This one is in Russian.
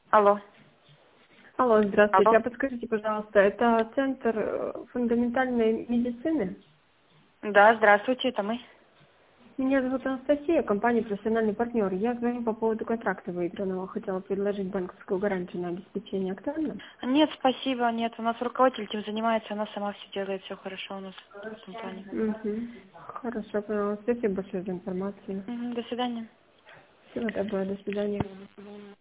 Алло. Алло, здравствуйте. Алло. А подскажите, пожалуйста, это центр фундаментальной медицины? Да, здравствуйте, это мы. Меня зовут Анастасия, компания «Профессиональный партнер». Я звоню по поводу контракта выигранного. Хотела предложить банковскую гарантию на обеспечение актуально. Нет, спасибо, нет. У нас руководитель этим занимается, она сама все делает, все хорошо у нас в этом плане. Хорошо, поняла. Спасибо большое за информацию. До свидания. Всего доброго, до свидания.